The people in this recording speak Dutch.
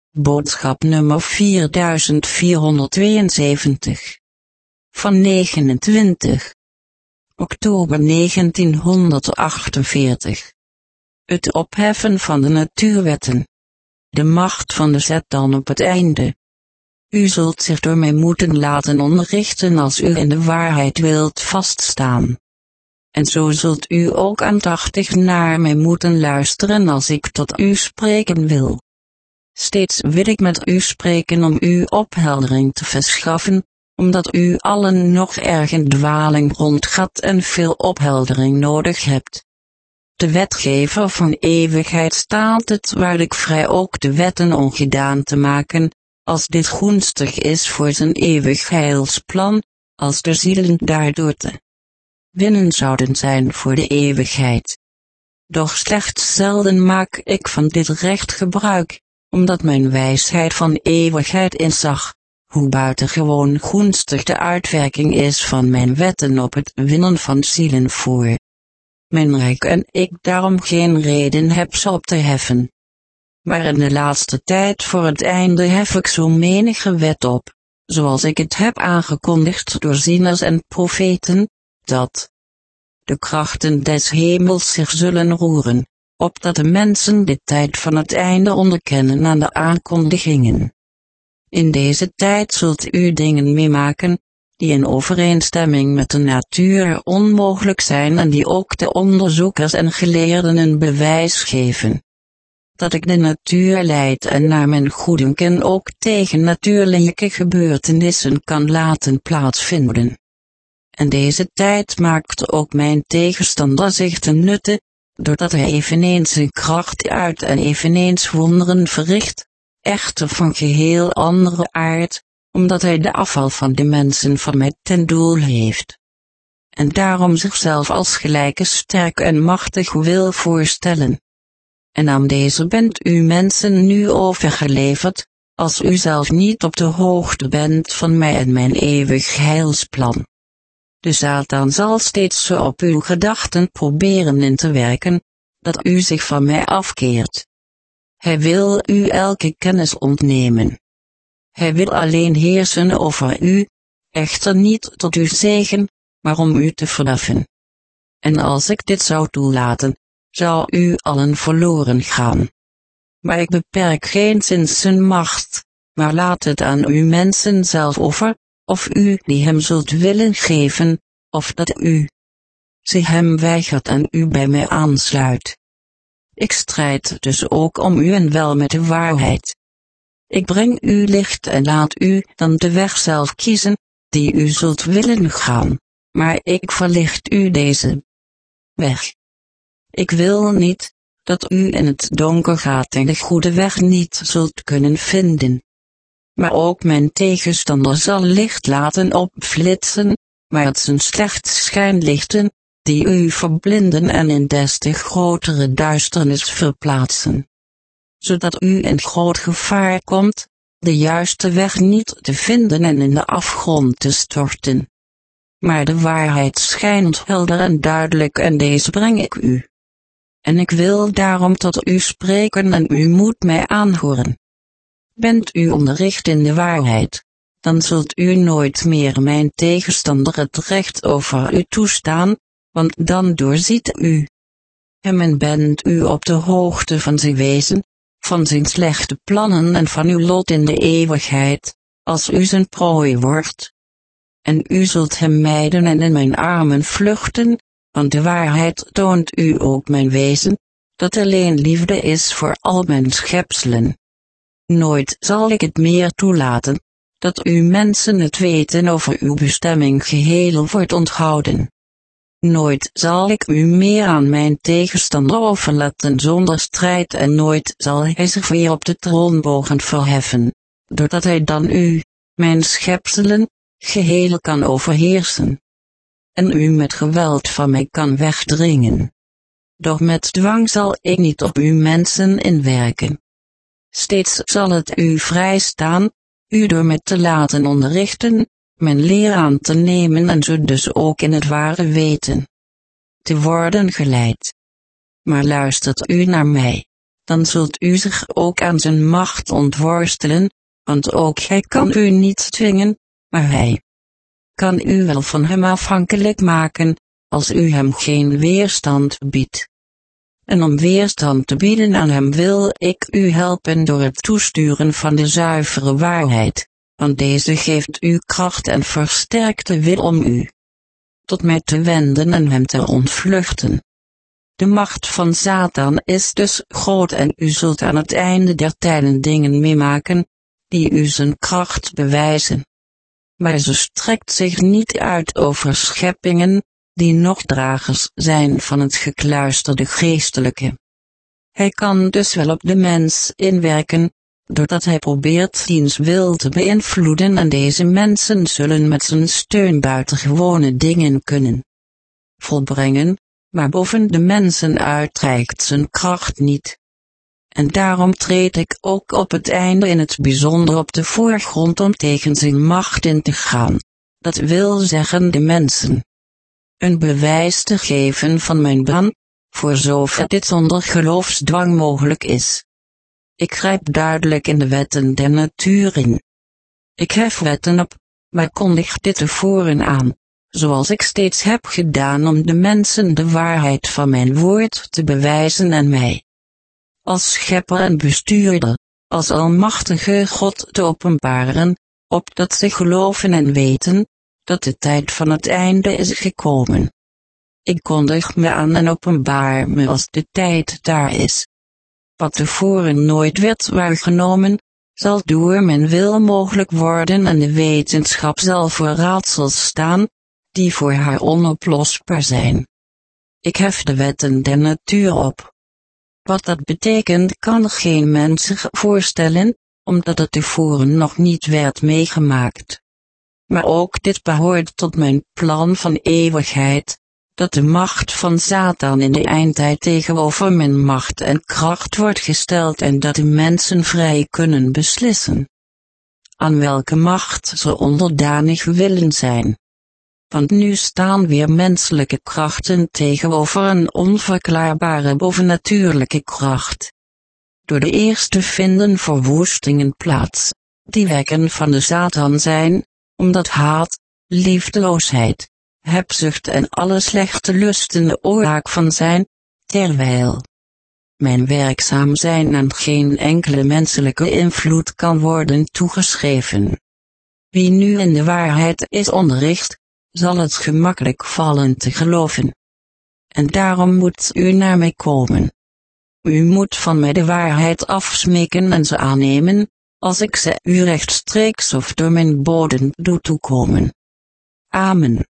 Boodschap nummer 4472. Van 29 oktober 1948. Het opheffen van de natuurwetten. De macht van de zet dan op het einde. U zult zich door mij moeten laten onderrichten als u in de waarheid wilt vaststaan. En zo zult u ook aandachtig naar mij moeten luisteren als ik tot u spreken wil. Steeds wil ik met u spreken om u opheldering te verschaffen, omdat u allen nog erg in dwaling rondgaat en veel opheldering nodig hebt. De wetgever van eeuwigheid staat het waarlijk vrij ook de wetten ongedaan te maken, als dit gunstig is voor zijn eeuwig heilsplan, als de zielen daardoor te winnen zouden zijn voor de eeuwigheid. Doch slechts zelden maak ik van dit recht gebruik, omdat mijn wijsheid van eeuwigheid inzag, hoe buitengewoon gunstig de uitwerking is van mijn wetten op het winnen van zielen voor mijn rijk en ik daarom geen reden heb ze op te heffen. Maar in de laatste tijd voor het einde hef ik zo menige wet op, zoals ik het heb aangekondigd door zieners en profeten, dat de krachten des hemels zich zullen roeren, opdat de mensen de tijd van het einde onderkennen aan de aankondigingen. In deze tijd zult u dingen meemaken, die in overeenstemming met de natuur onmogelijk zijn en die ook de onderzoekers en geleerden een bewijs geven. Dat ik de natuur leid en naar mijn goeddunken ook tegennatuurlijke gebeurtenissen kan laten plaatsvinden. En deze tijd maakt ook mijn tegenstander zich ten nutte, doordat hij eveneens zijn kracht uit en eveneens wonderen verricht, echter van geheel andere aard, omdat hij de afval van de mensen van mij ten doel heeft. En daarom zichzelf als gelijke sterk en machtig wil voorstellen. En aan deze bent u mensen nu overgeleverd, als u zelf niet op de hoogte bent van mij en mijn eeuwig heilsplan. De Satan zal steeds zo op uw gedachten proberen in te werken, dat u zich van mij afkeert. Hij wil u elke kennis ontnemen. Hij wil alleen heersen over u, echter niet tot uw zegen, maar om u te verheffen. En als ik dit zou toelaten, zou u allen verloren gaan. Maar ik beperk geenszins zijn macht, maar laat het aan uw mensen zelf over, of u die hem zult willen geven, of dat u ze hem weigert en u bij mij aansluit. Ik strijd dus ook om u en wel met de waarheid. Ik breng u licht en laat u dan de weg zelf kiezen, die u zult willen gaan, maar ik verlicht u deze weg. Ik wil niet, dat u in het donker gaat en de goede weg niet zult kunnen vinden. Maar ook mijn tegenstander zal licht laten opflitsen, maar het zijn slechts schijnlichten, die u verblinden en in des te grotere duisternis verplaatsen. Zodat u in groot gevaar komt, de juiste weg niet te vinden en in de afgrond te storten. Maar de waarheid schijnt helder en duidelijk en deze breng ik u. En ik wil daarom tot u spreken en u moet mij aanhoren. Bent u onderricht in de waarheid, dan zult u nooit meer mijn tegenstander het recht over u toestaan, want dan doorziet u hem en bent u op de hoogte van zijn wezen, van zijn slechte plannen en van uw lot in de eeuwigheid, als u zijn prooi wordt. En u zult hem mijden en in mijn armen vluchten, want de waarheid toont u ook mijn wezen, dat alleen liefde is voor al mijn schepselen. Nooit zal ik het meer toelaten, dat u mensen het weten over uw bestemming geheel wordt onthouden. Nooit zal ik u meer aan mijn tegenstander overlaten zonder strijd en nooit zal hij zich weer op de troonbogen verheffen, doordat hij dan u, mijn schepselen, geheel kan overheersen. En u met geweld van mij kan wegdringen. Doch met dwang zal ik niet op uw mensen inwerken. Steeds zal het u vrijstaan, u door mij te laten onderrichten, mijn leer aan te nemen en zo dus ook in het ware weten te worden geleid. Maar luistert u naar mij, dan zult u zich ook aan zijn macht ontworstelen, want ook hij kan u niet dwingen, maar hij kan u wel van hem afhankelijk maken, als u hem geen weerstand biedt. En om weerstand te bieden aan hem wil ik u helpen door het toesturen van de zuivere waarheid, want deze geeft u kracht en versterkt de wil om u tot mij te wenden en hem te ontvluchten. De macht van Satan is dus groot en u zult aan het einde der tijden dingen meemaken, die u zijn kracht bewijzen. Maar ze strekt zich niet uit over scheppingen, die nog dragers zijn van het gekluisterde geestelijke. Hij kan dus wel op de mens inwerken, doordat hij probeert diens wil te beïnvloeden en deze mensen zullen met zijn steun buitengewone dingen kunnen volbrengen, maar boven de mensen uitreikt zijn kracht niet. En daarom treed ik ook op het einde in het bijzonder op de voorgrond om tegen zijn macht in te gaan, dat wil zeggen de mensen een bewijs te geven van mijn ban, voor zover dit zonder geloofsdwang mogelijk is. Ik grijp duidelijk in de wetten der natuur in. Ik hef wetten op, maar kondig dit tevoren aan, zoals ik steeds heb gedaan om de mensen de waarheid van mijn woord te bewijzen en mij als schepper en bestuurder, als almachtige God te openbaren, opdat ze geloven en weten, dat de tijd van het einde is gekomen. Ik kondig me aan en openbaar me als de tijd daar is. Wat tevoren nooit werd waargenomen, zal door mijn wil mogelijk worden en de wetenschap zal voor raadsels staan, die voor haar onoplosbaar zijn. Ik hef de wetten der natuur op. Wat dat betekent kan geen mens zich voorstellen, omdat het tevoren nog niet werd meegemaakt. Maar ook dit behoort tot mijn plan van eeuwigheid, dat de macht van Satan in de eindtijd tegenover mijn macht en kracht wordt gesteld en dat de mensen vrij kunnen beslissen aan welke macht ze onderdanig willen zijn. Want nu staan weer menselijke krachten tegenover een onverklaarbare bovennatuurlijke kracht. Door de eerste vinden verwoestingen plaats, die wekken van de Satan zijn, omdat haat, liefdeloosheid, hebzucht en alle slechte lusten de oorzaak van zijn, terwijl mijn werkzaam zijn aan geen enkele menselijke invloed kan worden toegeschreven. Wie nu in de waarheid is onderricht, zal het gemakkelijk vallen te geloven. En daarom moet u naar mij komen. U moet van mij de waarheid afsmeken en ze aannemen, als ik ze u rechtstreeks of door mijn boden doe toekomen. Amen.